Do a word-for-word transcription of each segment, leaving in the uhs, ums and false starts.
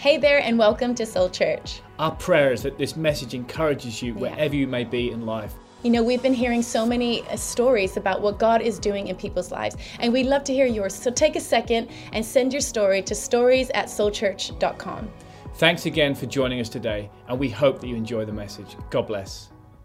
Hey there, and welcome to Soul Church. Our prayer is that this message encourages you wherever you may be in life. You know, we've been hearing so many uh, stories about what God is doing in people's lives, and we'd love to hear yours. So take a second and send your story to stories at soul church dot com. Thanks again for joining us today, and we hope that you enjoy the message. God bless.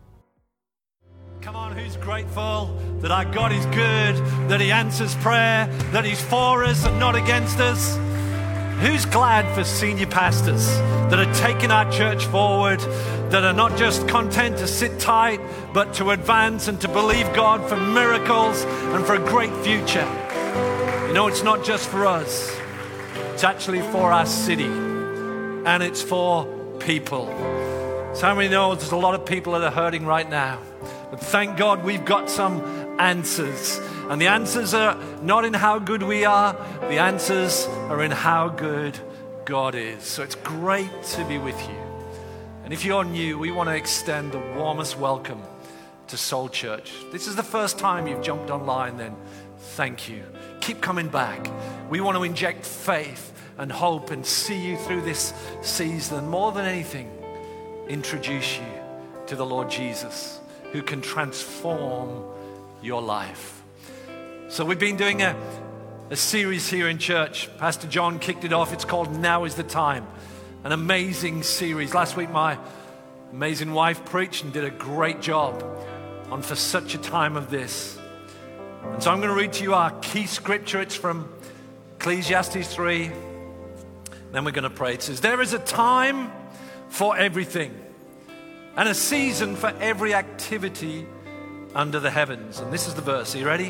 Come on, who's grateful that our God is good, that He answers prayer, that He's for us and not against us? Who's glad for senior pastors that are taking our church forward, that are not just content to sit tight, but to advance and to believe God for miracles and for a great future? You know, it's not just for us. It's actually for our city, and it's for people. So how many know there's a lot of people that are hurting right now? But thank God we've got some answers. And the answers are not in how good we are. The answers are in how good God is. So it's great to be with you. And if you're new, we want to extend the warmest welcome to Soul Church. This is the first time you've jumped online, then thank you. Keep coming back. We want to inject faith and hope and see you through this season. More than anything, introduce you to the Lord Jesus, who can transform your life. So we've been doing a, a series here in church. Pastor John kicked it off. It's called Now is the Time. An amazing series. Last week my amazing wife preached and did a great job on For Such a Time of This. And so I'm going to read to you our key scripture. It's from Ecclesiastes three. Then we're going to pray. It says, there is a time for everything, and a season for every activity under the heavens. And this is the verse. Are you ready?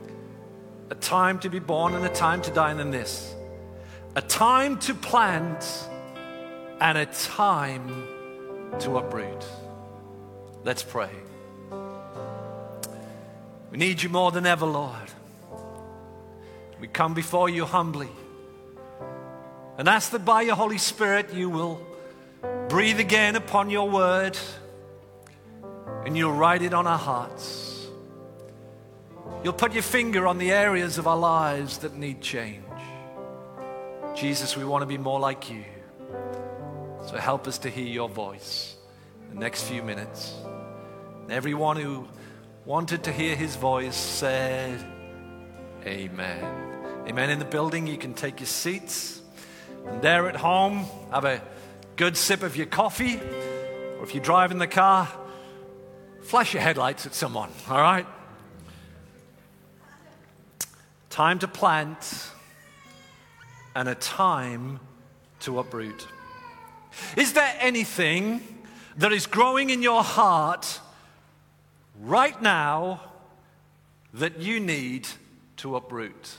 A time to be born and a time to die, and then this. A time to plant and a time to uproot. Let's pray. We need you more than ever, Lord. We come before you humbly and ask that by your Holy Spirit you will breathe again upon your word, and you'll write it on our hearts. You'll put your finger on the areas of our lives that need change. Jesus, we want to be more like you. So help us to hear your voice in the next few minutes. And everyone who wanted to hear his voice said, amen. Amen. In the building, you can take your seats. And there at home, have a good sip of your coffee. Or if you drive in the car, flash your headlights at someone, all right? Time to plant and a time to uproot. Is there anything that is growing in your heart right now that you need to uproot?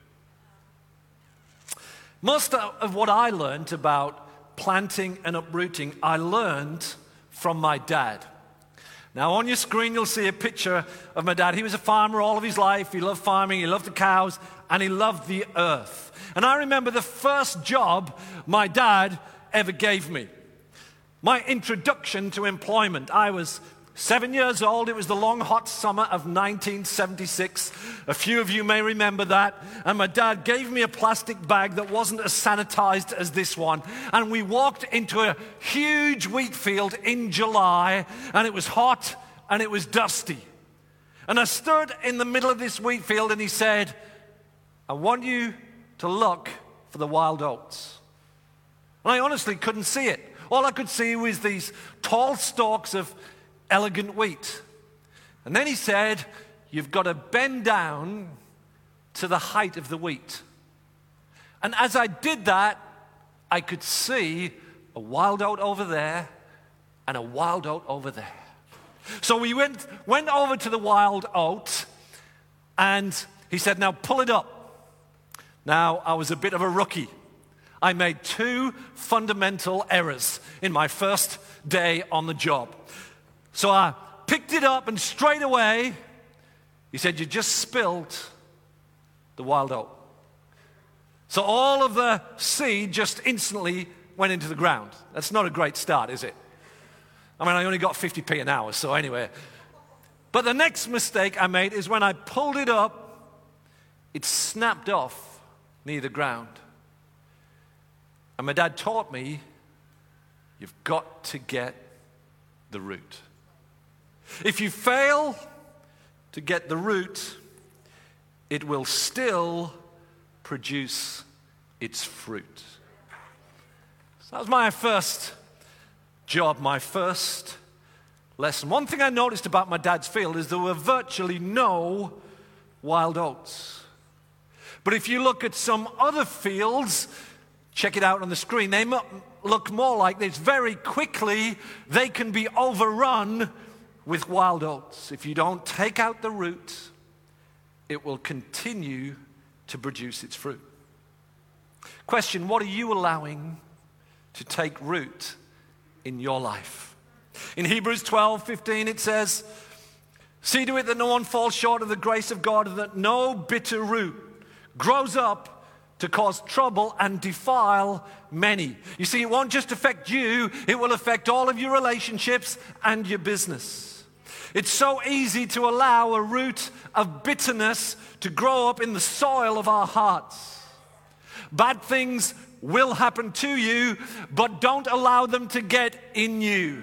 Most of what I learned about planting and uprooting, I learned from my dad. Now on your screen you'll see a picture of my dad. He was a farmer all of his life. He loved farming, he loved the cows, and he loved the earth. And I remember the first job my dad ever gave me. My introduction to employment. I was seven years old. It was the long hot summer of nineteen seventy-six. A few of you may remember that. And my dad gave me a plastic bag that wasn't as sanitized as this one. And we walked into a huge wheat field in July, and it was hot and it was dusty. And I stood in the middle of this wheat field, and he said, I want you to look for the wild oats. And I honestly couldn't see it. All I could see was these tall stalks of elegant wheat. And then he said, you've got to bend down to the height of the wheat. And as I did that, I could see a wild oat over there and a wild oat over there. So we went, went over to the wild oat, and he said, now pull it up. Now, I was a bit of a rookie. I made two fundamental errors in my first day on the job. So I picked it up, and straight away, he said, you just spilled the wild oat. So all of the seed just instantly went into the ground. That's not a great start, is it? I mean, I only got fifty p an hour, so anyway. But the next mistake I made is when I pulled it up, it snapped off near the ground. And my dad taught me, you've got to get the root. If you fail to get the root, it will still produce its fruit. So that was my first job, my first lesson. One thing I noticed about my dad's field is there were virtually no wild oats. But if you look at some other fields, check it out on the screen, they look more like this. Very quickly, they can be overrun with wild oats. If you don't take out the root, it will continue to produce its fruit. Question, what are you allowing to take root in your life? In Hebrews twelve fifteen it says, see to it that no one falls short of the grace of God, and that no bitter root grows up to cause trouble and defile many. You see, it won't just affect you, it will affect all of your relationships and your business. It's so easy to allow a root of bitterness to grow up in the soil of our hearts. Bad things will happen to you, but don't allow them to get in you.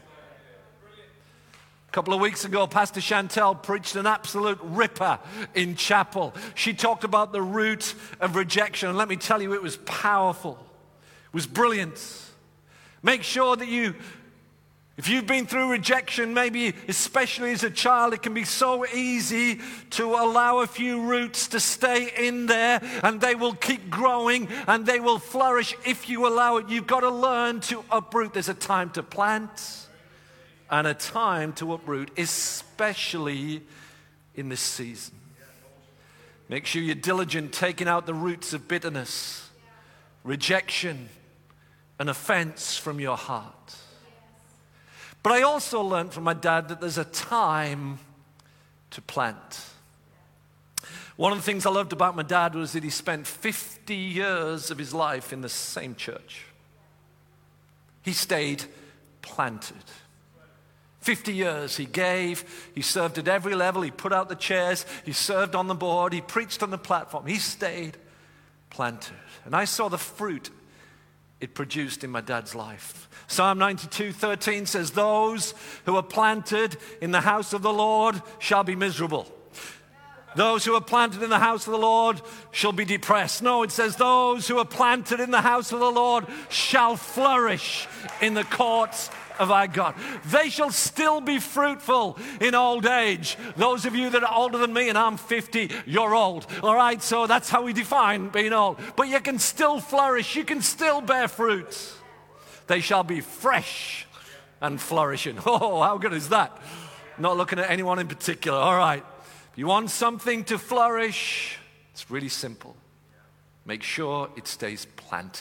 A couple of weeks ago, Pastor Chantel preached an absolute ripper in chapel. She talked about the root of rejection, and let me tell you, it was powerful. It was brilliant. Make sure that you, if you've been through rejection, maybe especially as a child, it can be so easy to allow a few roots to stay in there, and they will keep growing and they will flourish if you allow it. You've got to learn to uproot. There's a time to plant and a time to uproot, especially in this season. Make sure you're diligent taking out the roots of bitterness, rejection, and offense from your heart. But I also learned from my dad that there's a time to plant. One of the things I loved about my dad was that he spent fifty years of his life in the same church. He stayed planted. fifty years he gave, he served at every level, he put out the chairs, he served on the board, he preached on the platform, he stayed planted. And I saw the fruit it produced in my dad's life. Psalm ninety-two thirteen says, those who are planted in the house of the Lord shall be miserable. Those who are planted in the house of the Lord shall be depressed. No, it says those who are planted in the house of the Lord shall flourish in the courts of our God. They shall still be fruitful in old age. Those of you that are older than me, and I'm fifty, you're old. All right, so that's how we define being old. But you can still flourish. You can still bear fruit. They shall be fresh and flourishing. Oh, how good is that? Not looking at anyone in particular. All right. If you want something to flourish, it's really simple. Make sure it stays planted.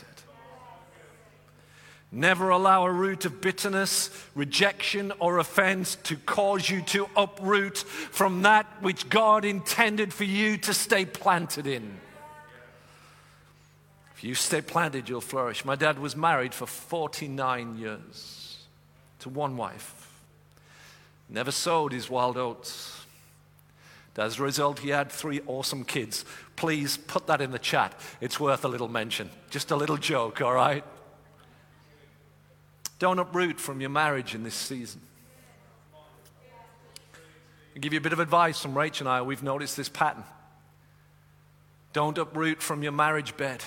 Never allow a root of bitterness, rejection, or offense to cause you to uproot from that which God intended for you to stay planted in. If you stay planted, you'll flourish. My dad was married for forty-nine years to one wife. Never sowed his wild oats. As a result, he had three awesome kids. Please put that in the chat. It's worth a little mention. Just a little joke, all right? Don't uproot from your marriage in this season. I'll give you a bit of advice from Rach and I. We've noticed this pattern. Don't uproot from your marriage bed.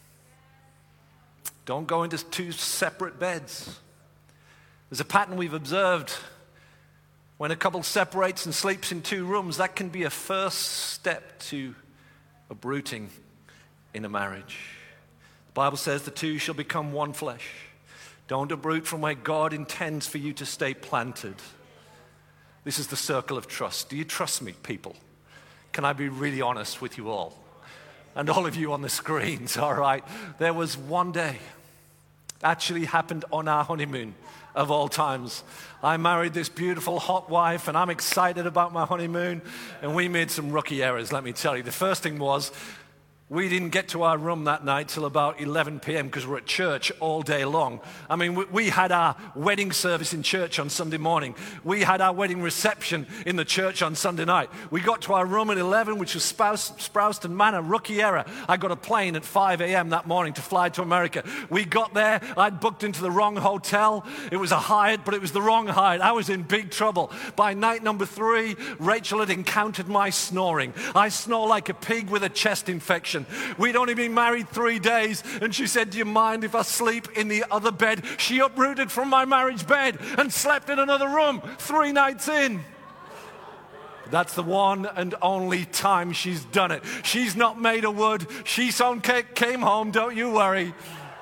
Don't go into two separate beds. There's a pattern we've observed. When a couple separates and sleeps in two rooms, that can be a first step to uprooting in a marriage. The Bible says the two shall become one flesh. Don't uproot from where God intends for you to stay planted. This is the circle of trust. Do you trust me, people? Can I be really honest with you all? And all of you on the screens, all right? There was one day, actually happened on our honeymoon of all times. I married this beautiful hot wife, and I'm excited about my honeymoon, and we made some rookie errors, let me tell you. The first thing was, We didn't get to our room that night till about eleven p.m. because we're at church all day long. I mean, we, we had our wedding service in church on Sunday morning. We had our wedding reception in the church on Sunday night. We got to our room at eleven, which was Spouse, Sprouston Manor, rookie error. I got a plane at five a.m. that morning to fly to America. We got there. I'd booked into the wrong hotel. It was a Hyatt, but it was the wrong Hyatt. I was in big trouble. By night number three, Rachel had encountered my snoring. I snore like a pig with a chest infection. We'd only been married three days, and she said, do you mind if I sleep in the other bed? She uprooted from my marriage bed and slept in another room three nights in. That's the one and only time she's done it. She's not made of wood. She soon came home, don't you worry.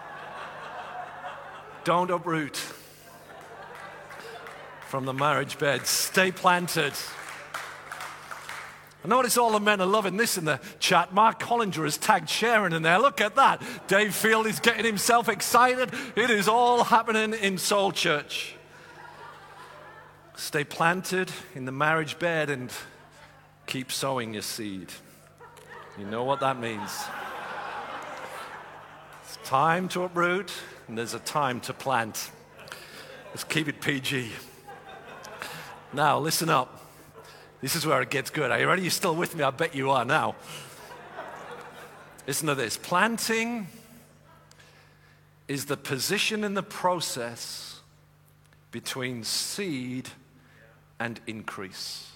Don't uproot from the marriage bed. Stay planted. I notice all the men are loving this in the chat. Mark Hollinger has tagged Sharon in there. Look at that. Dave Field is getting himself excited. It is all happening in Soul Church. Stay planted in the marriage bed and keep sowing your seed. You know what that means. It's time to uproot and there's a time to plant. Let's keep it P G. Now, listen up. This is where it gets good. Are you ready? You're still with me? I bet you are now. Listen to this. Planting is the position in the process between seed and increase.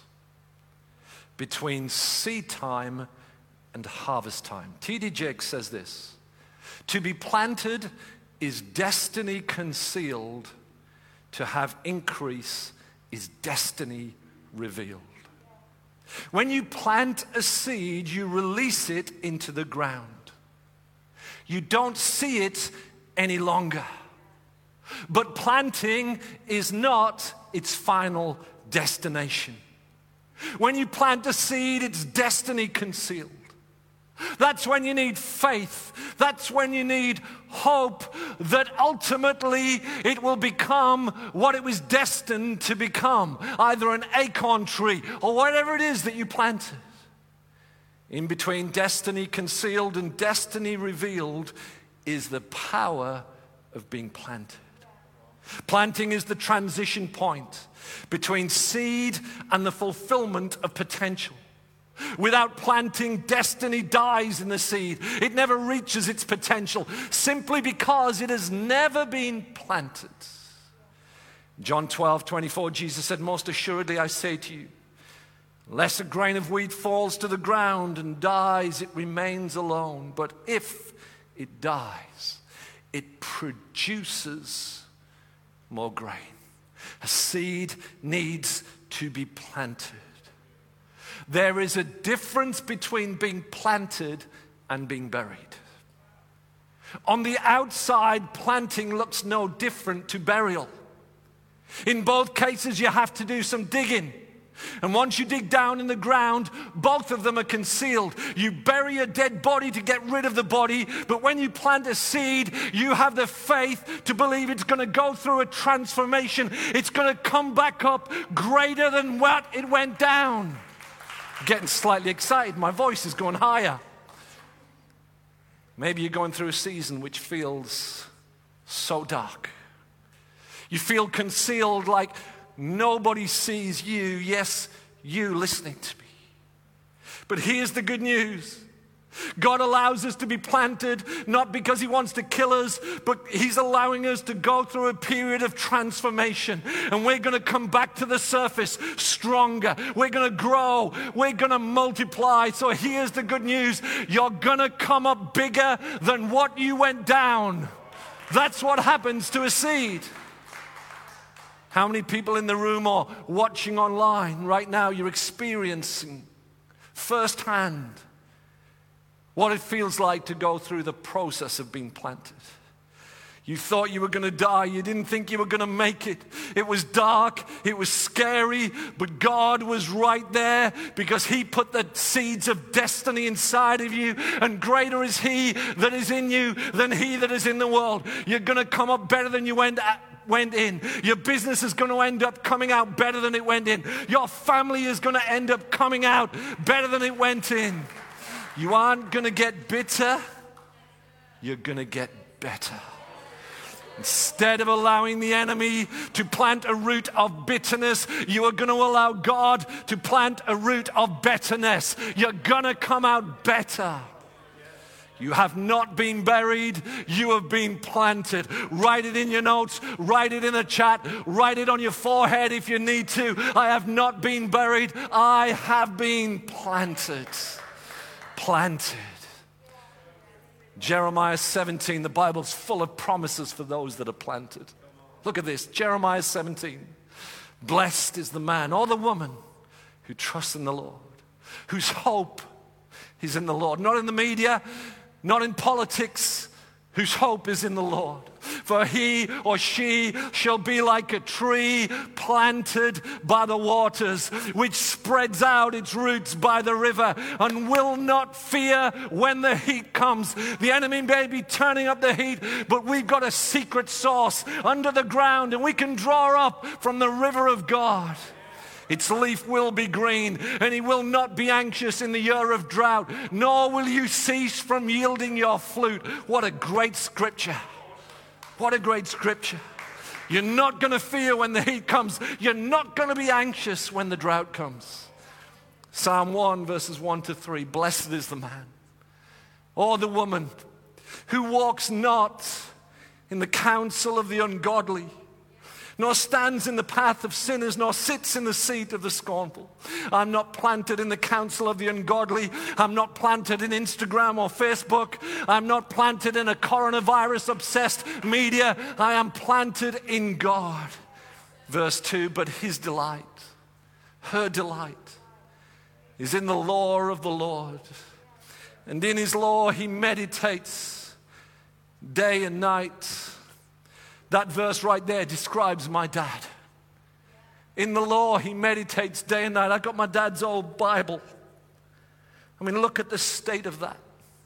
Between seed time and harvest time. T D Jakes says this. To be planted is destiny concealed. To have increase is destiny revealed. When you plant a seed, you release it into the ground. You don't see it any longer. But planting is not its final destination. When you plant a seed, it's destiny concealed. That's when you need faith. That's when you need hope that ultimately it will become what it was destined to become, either an acorn tree or whatever it is that you planted. In between destiny concealed and destiny revealed is the power of being planted. Planting is the transition point between seed and the fulfillment of potential. Without planting, destiny dies in the seed. It never reaches its potential simply because it has never been planted. John twelve twenty-four, Jesus said, most assuredly I say to you, unless a grain of wheat falls to the ground and dies, it remains alone. But if it dies, it produces more grain. A seed needs to be planted. There is a difference between being planted and being buried. On the outside, planting looks no different to burial. In both cases, you have to do some digging. And once you dig down in the ground, both of them are concealed. You bury a dead body to get rid of the body, but when you plant a seed, you have the faith to believe it's going to go through a transformation. It's going to come back up greater than what it went down. Getting slightly excited. My voice is going higher. Maybe you're going through a season which feels so dark. You feel concealed, like nobody sees you. Yes, you listening to me. But here's the good news. God allows us to be planted, not because he wants to kill us, but he's allowing us to go through a period of transformation. And we're going to come back to the surface stronger. We're going to grow. We're going to multiply. So here's the good news. You're going to come up bigger than what you went down. That's what happens to a seed. How many people in the room or watching online right now, you're experiencing firsthand what it feels like to go through the process of being planted. You thought you were going to die. You didn't think you were going to make it. It was dark. It was scary. But God was right there because he put the seeds of destiny inside of you. And greater is he that is in you than he that is in the world. You're going to come up better than you went at. went in. Your business is going to end up coming out better than it went in. Your family is going to end up coming out better than it went in. You aren't going to get bitter. You're going to get better. Instead of allowing the enemy to plant a root of bitterness, you are going to allow God to plant a root of betterness. You're going to come out better. You have not been buried, you have been planted. Write it in your notes, write it in the chat, write it on your forehead if you need to. I have not been buried, I have been planted. Planted. Jeremiah seventeen, the Bible's full of promises for those that are planted. Look at this, Jeremiah seventeen. Blessed is the man or the woman who trusts in the Lord, whose hope is in the Lord, not in the media, not in politics, whose hope is in the Lord. For he or she shall be like a tree planted by the waters, which spreads out its roots by the river and will not fear when the heat comes. The enemy may be turning up the heat, but we've got a secret source under the ground, and we can draw up from the river of God. Its leaf will be green, and he will not be anxious in the year of drought, nor will you cease from yielding your fruit. What a great scripture. What a great scripture. You're not going to fear when the heat comes. You're not going to be anxious when the drought comes. Psalm one, verses one to three. Blessed is the man or the woman who walks not in the counsel of the ungodly, nor stands in the path of sinners, nor sits in the seat of the scornful. I'm not planted in the counsel of the ungodly. I'm not planted in Instagram or Facebook. I'm not planted in a coronavirus-obsessed media. I am planted in God. Verse two, but his delight, her delight, is in the law of the Lord. And in his law he meditates day and night. That verse right there describes my dad. In the law, he meditates day and night. I got my dad's old Bible. I mean, look at the state of that.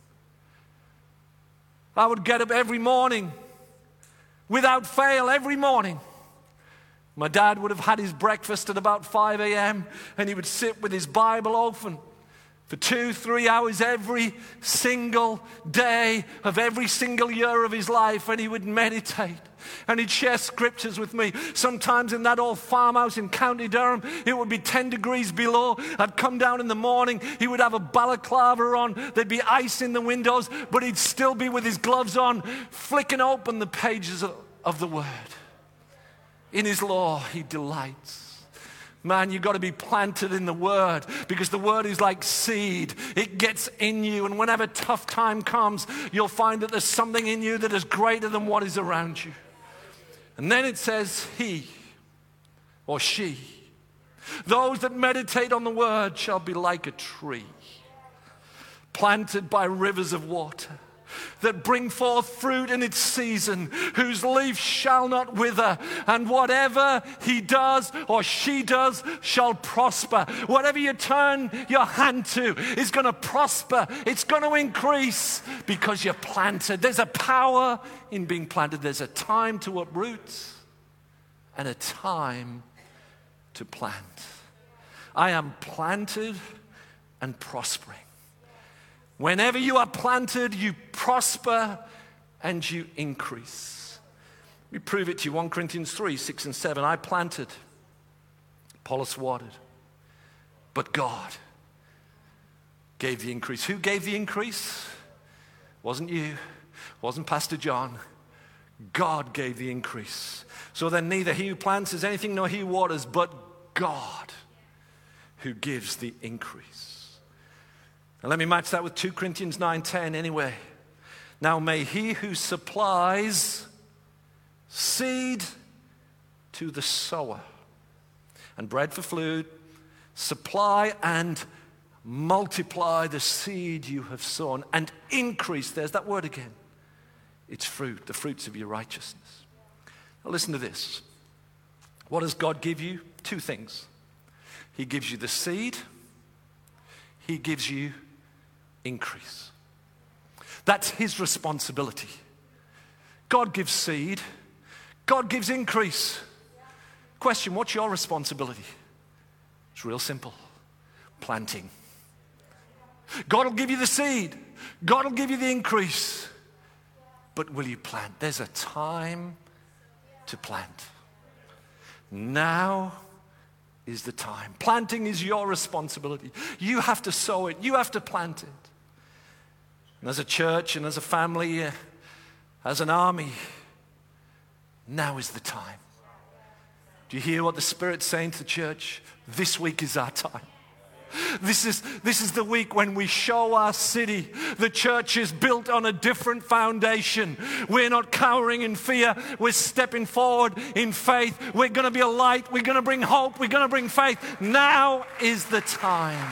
I would get up every morning, without fail, every morning. My dad would have had his breakfast at about five a.m. and he would sit with his Bible open for two, three hours every single day of every single year of his life, and he would meditate. And he'd share scriptures with me. Sometimes in that old farmhouse in County Durham, it would be ten degrees below. I'd come down in the morning. He would have a balaclava on. There'd be ice in the windows, but he'd still be with his gloves on, flicking open the pages of, of the Word. In his law, he delights. Man, you've got to be planted in the Word, because the Word is like seed. It gets in you, and whenever tough time comes, you'll find that there's something in you that is greater than what is around you. And then it says, he or she, those that meditate on the Word shall be like a tree planted by rivers of water, that bring forth fruit in its season, whose leaf shall not wither, and whatever he does or she does shall prosper. Whatever you turn your hand to is going to prosper. It's going to increase because you're planted. There's a power in being planted. There's a time to uproot and a time to plant. I am planted and prospering. Whenever you are planted, you prosper and you increase. Let me prove it to you. First Corinthians three, six and seven. I planted, Apollos watered, but God gave the increase. Who gave the increase? Wasn't you. Wasn't Pastor John. God gave the increase. So then neither he who plants is anything nor he who waters, but God who gives the increase. And let me match that with Second Corinthians nine ten anyway. Now may he who supplies seed to the sower and bread for food supply and multiply the seed you have sown and increase, there's that word again, its fruit, the fruits of your righteousness. Now listen to this. What does God give you? Two things. He gives you the seed. He gives you increase. That's his responsibility. God gives seed. God gives increase. Question, what's your responsibility? It's real simple. Planting. God will give you the seed. God will give you the increase. But will you plant? There's a time to plant. Now is the time. Planting is your responsibility. You have to sow it. You have to plant it. And as a church and as a family, uh, as an army, now is the time. Do you hear what the Spirit's saying to the church? This week is our time. This is, this is the week when we show our city the church is built on a different foundation. We're not cowering in fear. We're stepping forward in faith. We're going to be a light. We're going to bring hope. We're going to bring faith. Now is the time.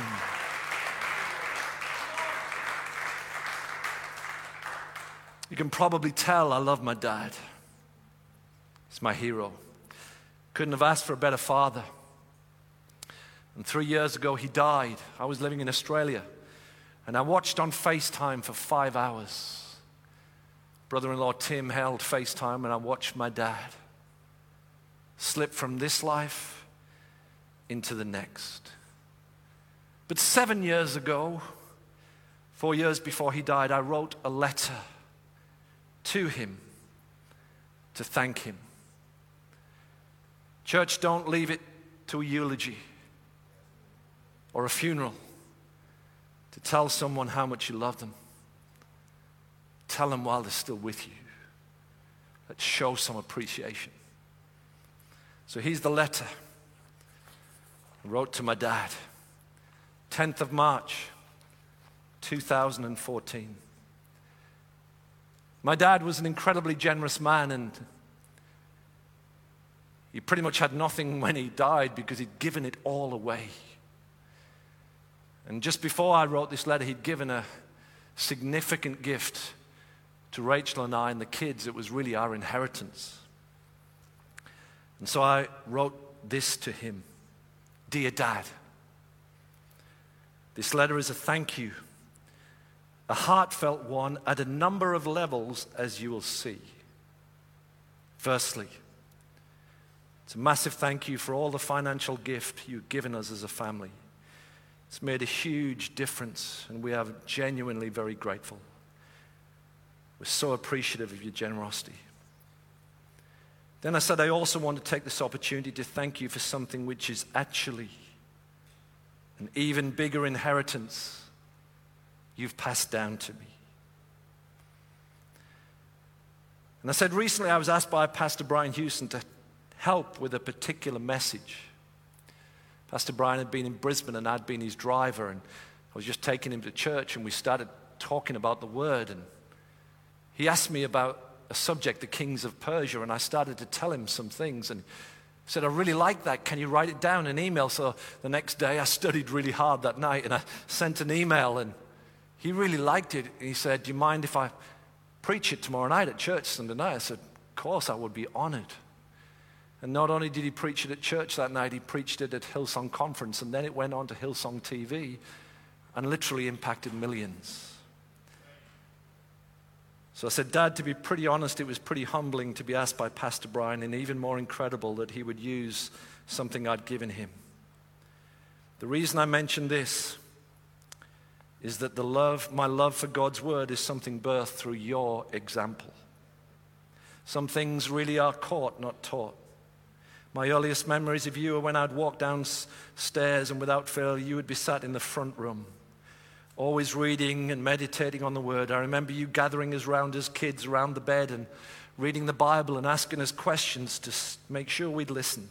You can probably tell I love my dad. He's my hero. Couldn't have asked for a better father. And three years ago, he died. I was living in Australia. And I watched on FaceTime for five hours. Brother-in-law Tim held FaceTime, and I watched my dad slip from this life into the next. But seven years ago, four years before he died, I wrote a letter to him to thank him. Church, don't leave it to a eulogy or a funeral to tell someone how much you love them. Tell them while they're still with you. Let's show some appreciation. So here's the letter I wrote to my dad. tenth of March, two thousand fourteen. My dad was an incredibly generous man, and he pretty much had nothing when he died because he'd given it all away. And just before I wrote this letter, he'd given a significant gift to Rachel and I and the kids. It was really our inheritance. And so I wrote this to him. Dear Dad, this letter is a thank you, a heartfelt one at a number of levels, as you will see. Firstly, it's a massive thank you for all the financial gift you've given us as a family. It's made a huge difference, and we are genuinely very grateful. We're so appreciative of your generosity. Then I said, I also want to take this opportunity to thank you for something which is actually an even bigger inheritance you've passed down to me. And I said, recently I was asked by Pastor Brian Houston to help with a particular message. Pastor Brian had been in Brisbane and I'd been his driver, and I was just taking him to church, and we started talking about the Word, and he asked me about a subject, the kings of Persia, and I started to tell him some things, and he said, I really like that. Can you write it down in an email? So the next day I studied really hard that night, and I sent an email, and he really liked it. And he said, do you mind if I preach it tomorrow night at church Sunday night? I said, of course, I would be honored. And not only did he preach it at church that night, he preached it at Hillsong Conference, and then it went on to Hillsong T V and literally impacted millions. So I said, Dad, to be pretty honest, it was pretty humbling to be asked by Pastor Brian, and even more incredible that he would use something I'd given him. The reason I mention this is that the love, my love for God's Word is something birthed through your example. Some things really are caught, not taught. My earliest memories of you are when I'd walk downstairs, and without fail, you would be sat in the front room, always reading and meditating on the Word. I remember you gathering us round as kids around the bed and reading the Bible and asking us questions to make sure we'd listened.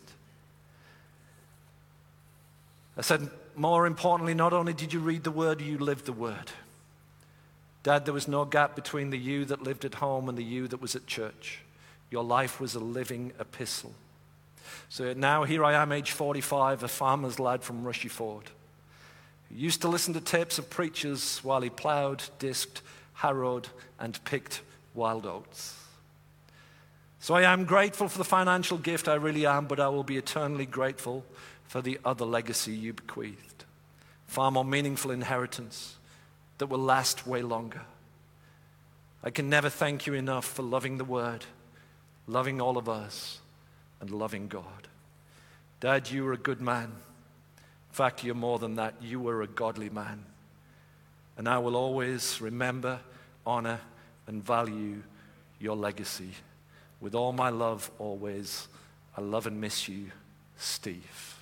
I said, more importantly, not only did you read the Word, you lived the Word. Dad, there was no gap between the you that lived at home and the you that was at church. Your life was a living epistle. So now here I am, age forty-five, a farmer's lad from Rushy Ford. He used to listen to tapes of preachers while he plowed, disked, harrowed, and picked wild oats. So I am grateful for the financial gift, I really am, but I will be eternally grateful for the other legacy you bequeathed. Far more meaningful inheritance that will last way longer. I can never thank you enough for loving the Word, loving all of us, and loving God. Dad, you were a good man. In fact, you're more than that. You were a godly man. And I will always remember, honor, and value your legacy. With all my love, always, I love and miss you, Steve.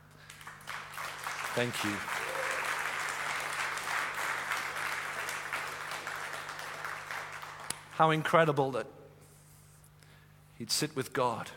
Thank you. How incredible that he'd sit with God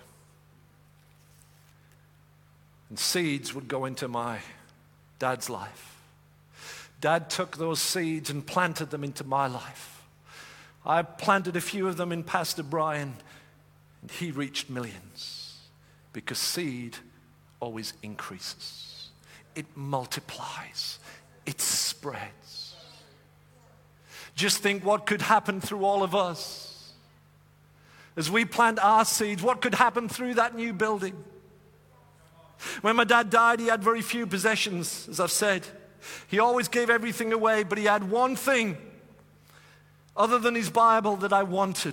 and seeds would go into my dad's life. Dad took those seeds and planted them into my life. I planted a few of them in Pastor Brian, and he reached millions because seed always increases. It multiplies. It spreads. Just think what could happen through all of us. As we plant our seeds, what could happen through that new building? When my dad died, he had very few possessions, as I've said. He always gave everything away, but he had one thing other than his Bible that I wanted.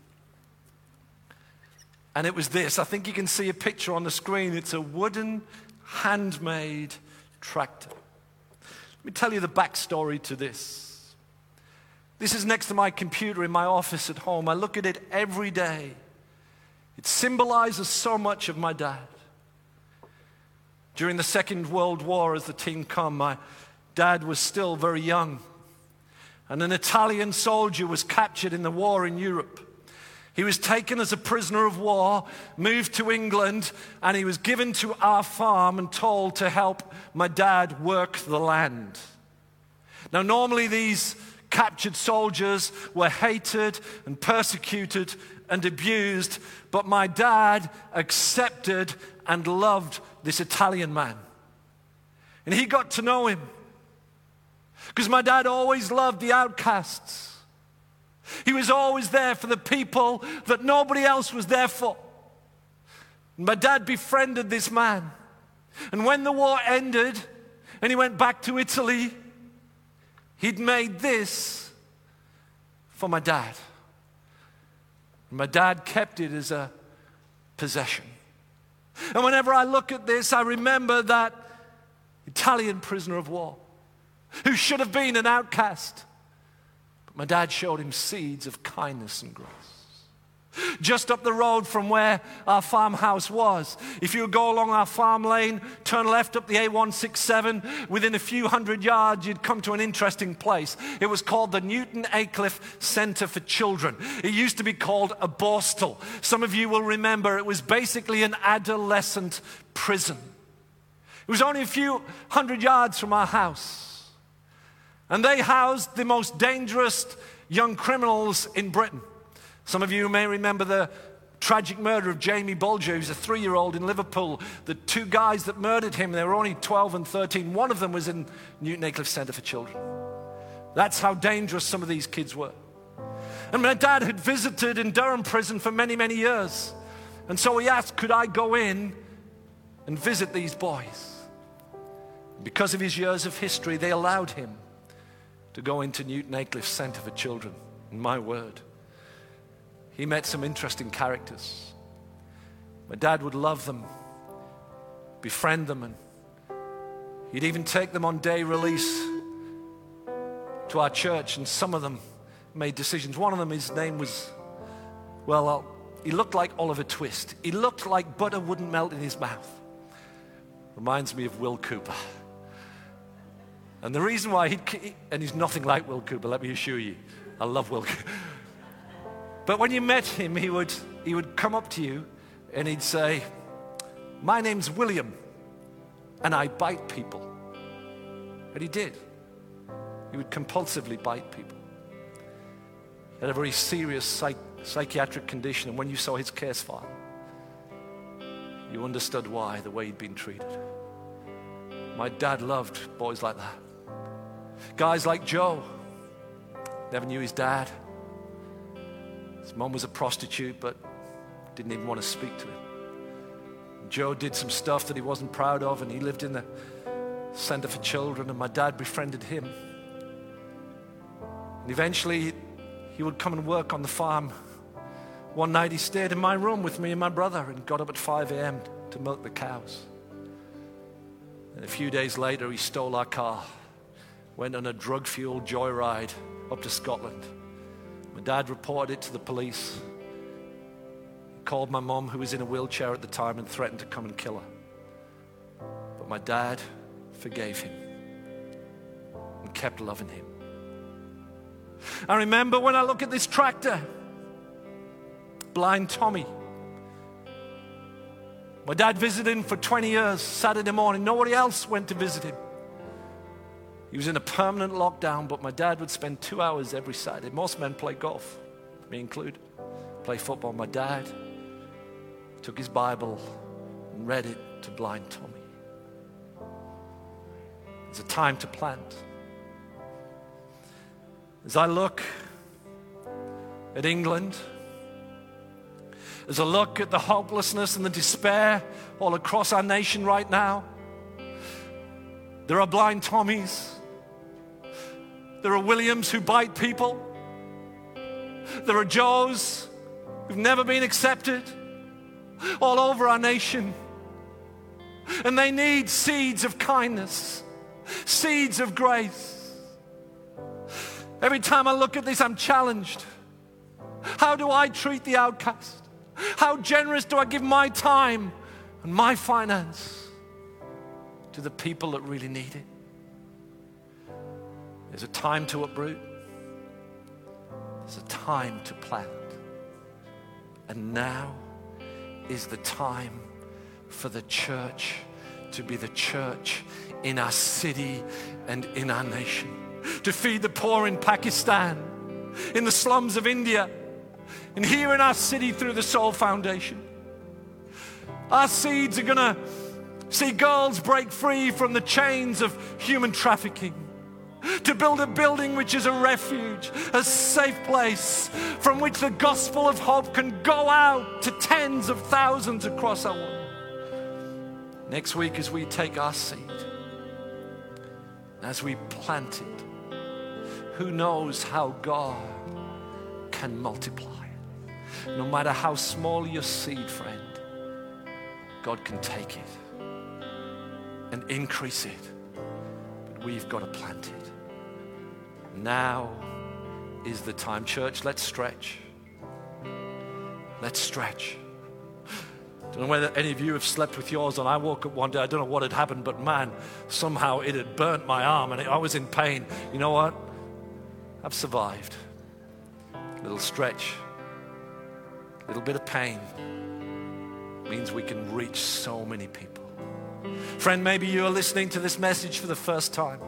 And it was this. I think you can see a picture on the screen. It's a wooden, handmade tractor. Let me tell you the backstory to this. This is next to my computer in my office at home. I look at it every day. It symbolizes so much of my dad. During the Second World War, as the team come, my dad was still very young. And an Italian soldier was captured in the war in Europe. He was taken as a prisoner of war, moved to England, and he was given to our farm and told to help my dad work the land. Now, normally these captured soldiers were hated and persecuted and abused, but my dad accepted and loved this Italian man. And he got to know him. Because my dad always loved the outcasts. He was always there for the people that nobody else was there for. And my dad befriended this man. And when the war ended and he went back to Italy, he'd made this for my dad. And my dad kept it as a possession. And whenever I look at this, I remember that Italian prisoner of war who should have been an outcast. But my dad showed him seeds of kindness and grace. Just up the road from where our farmhouse was, if you go along our farm lane, turn left up the A one sixty-seven, within a few hundred yards, you'd come to an interesting place. It was called the Newton Aycliffe Center for Children. It used to be called a Borstal. Some of you will remember it was basically an adolescent prison. It was only a few hundred yards from our house. And they housed the most dangerous young criminals in Britain. Some of you may remember the tragic murder of Jamie Bulger, who's a three-year-old in Liverpool. The two guys that murdered him, they were only twelve and thirteen. One of them was in Newton Aycliffe Center for Children. That's how dangerous some of these kids were. And my dad had visited in Durham prison for many, many years. And so he asked, could I go in and visit these boys? Because of his years of history, they allowed him to go into Newton Aycliffe Center for Children. And my word, he met some interesting characters. My dad would love them, befriend them, and he'd even take them on day release to our church, and some of them made decisions. One of them, his name was, well, I'll, he looked like Oliver Twist. He looked like butter wouldn't melt in his mouth. Reminds me of Will Cooper. And the reason why he'd, and he's nothing like Will Cooper, let me assure you. I love Will Cooper. But when you met him, he would, he would come up to you and he'd say, my name's William and I bite people. And he did. He would compulsively bite people. He had a very serious psych, psychiatric condition, and when you saw his case file, you understood why, the way he'd been treated. My dad loved boys like that. Guys like Joe, never knew his dad. His mom was a prostitute, but didn't even want to speak to him. Joe did some stuff that he wasn't proud of, and he lived in the Center for Children, and my dad befriended him. And eventually, he would come and work on the farm. One night, he stayed in my room with me and my brother and got up at five a.m. to milk the cows. And a few days later, he stole our car, went on a drug-fueled joyride up to Scotland. My dad reported it to the police. He called my mom, who was in a wheelchair at the time, and threatened to come and kill her. But my dad forgave him and kept loving him. I remember when I look at this tractor, blind Tommy. My dad visited him for twenty years, Saturday morning. Nobody else went to visit him. He was in a permanent lockdown, but my dad would spend two hours every Saturday. Most men play golf, me included, play football. My dad took his Bible and read it to blind Tommy. It's a time to plant. As I look at England, as I look at the hopelessness and the despair all across our nation right now, there are blind Tommies. There are Williams who bite people. There are Joes who've never been accepted all over our nation. And they need seeds of kindness, seeds of grace. Every time I look at this, I'm challenged. How do I treat the outcast? How generous do I give my time and my finance to the people that really need it? There's a time to uproot. There's a time to plant. And now is the time for the church to be the church in our city and in our nation. To feed the poor in Pakistan, in the slums of India, and here in our city through the Soul Foundation. Our seeds are going to see girls break free from the chains of human trafficking. To build a building which is a refuge, a safe place from which the gospel of hope can go out to tens of thousands across our world. Next week, as we take our seed, as we plant it, who knows how God can multiply it. No matter how small your seed, friend, God can take it and increase it. But we've got to plant it. Now is the time. Church, let's stretch. Let's stretch. I don't know whether any of you have slept with yours on. I woke up one day, I don't know what had happened, but man, somehow it had burnt my arm and I was in pain. You know what? I've survived. A little stretch, a little bit of pain means we can reach so many people. Friend, maybe you are listening to this message for the first time.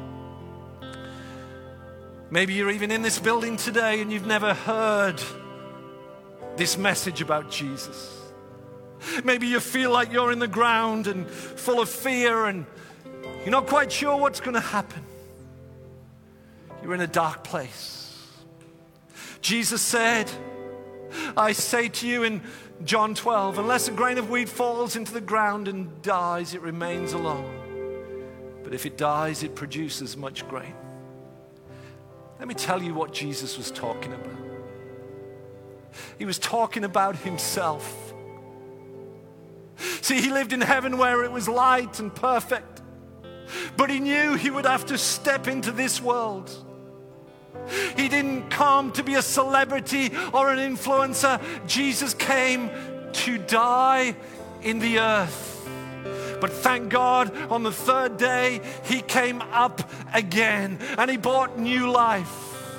Maybe you're even in this building today and you've never heard this message about Jesus. Maybe you feel like you're in the ground and full of fear and you're not quite sure what's going to happen. You're in a dark place. Jesus said, I say to you in John twelve, unless a grain of wheat falls into the ground and dies, it remains alone. But if it dies, it produces much grain. Let me tell you what Jesus was talking about. He was talking about himself. See, he lived in heaven where it was light and perfect. But he knew he would have to step into this world. He didn't come to be a celebrity or an influencer. Jesus came to die in the earth. But thank God, on the third day, he came up again and he brought new life.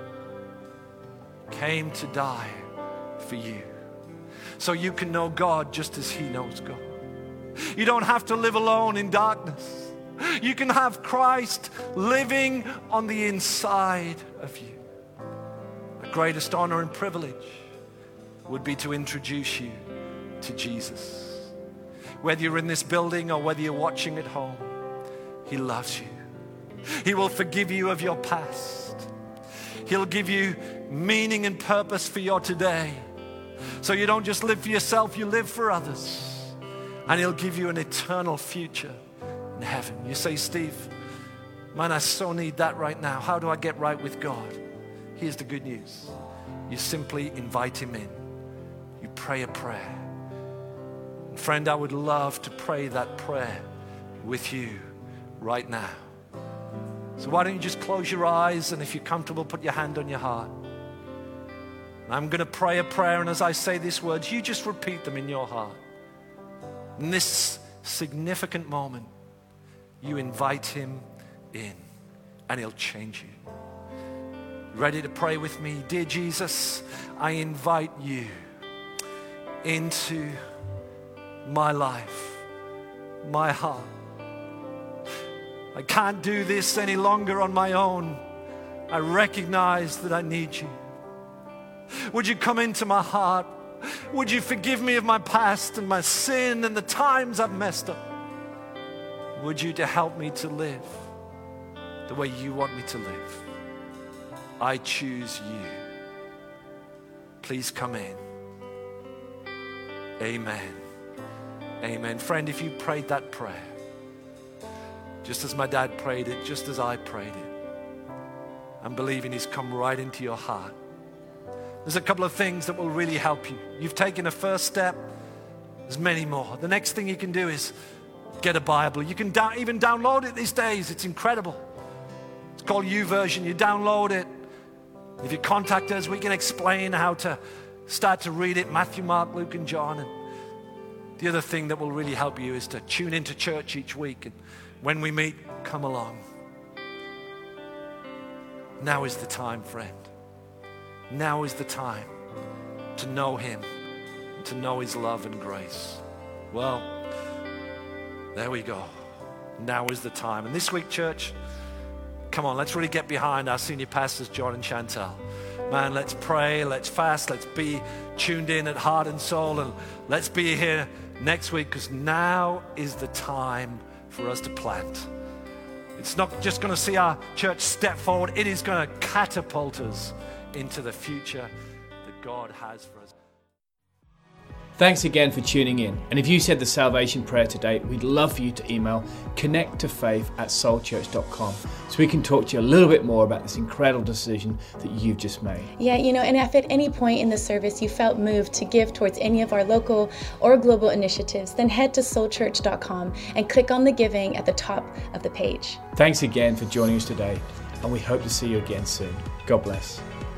Came to die for you, so you can know God just as he knows God. You don't have to live alone in darkness. You can have Christ living on the inside of you. The greatest honor and privilege would be to introduce you to Jesus. Whether you're in this building or whether you're watching at home, he loves you. He will forgive you of your past. He'll give you meaning and purpose for your today. So you don't just live for yourself, you live for others. And he'll give you an eternal future in heaven. You say, Steve, man, I so need that right now. How do I get right with God? Here's the good news. You simply invite him in. You pray a prayer. And friend, I would love to pray that prayer with you right now. So why don't you just close your eyes, and if you're comfortable, put your hand on your heart. I'm going to pray a prayer, and as I say these words, you just repeat them in your heart. In this significant moment, you invite him in, and he'll change you. Ready to pray with me? Dear Jesus, I invite you into my life, my heart. I can't do this any longer on my own. I recognize that I need you. Would you come into my heart? Would you forgive me of my past and my sin and the times I've messed up? Would you to help me to live the way you want me to live? I choose you. Please come in. Amen. Amen. Friend, if you prayed that prayer, just as my dad prayed it, just as I prayed it, I'm believing he's come right into your heart. There's a couple of things that will really help you. You've taken a first step. There's many more. The next thing you can do is get a Bible. You can da- even download it these days. It's incredible. It's called YouVersion. You download it. If you contact us, we can explain how to start to read it. Matthew, Mark, Luke, and John. And the other thing that will really help you is to tune into church each week. And when we meet, come along. Now is the time, friend. Now is the time to know him, to know his love and grace. Well, there we go. Now is the time. And this week, church, come on, let's really get behind our senior pastors, John and Chantel. Man, let's pray, let's fast, let's be tuned in at heart and soul, and let's be here next week, because now is the time for us to plant. It's not just going to see our church step forward, it is going to catapult us into the future that God has for us. Thanks again for tuning in. And if you said the salvation prayer today, we'd love for you to email connect to faith at soul church dot com so we can talk to you a little bit more about this incredible decision that you've just made. Yeah, you know, and if at any point in the service you felt moved to give towards any of our local or global initiatives, then head to soul church dot com and click on the giving at the top of the page. Thanks again for joining us today, and we hope to see you again soon. God bless.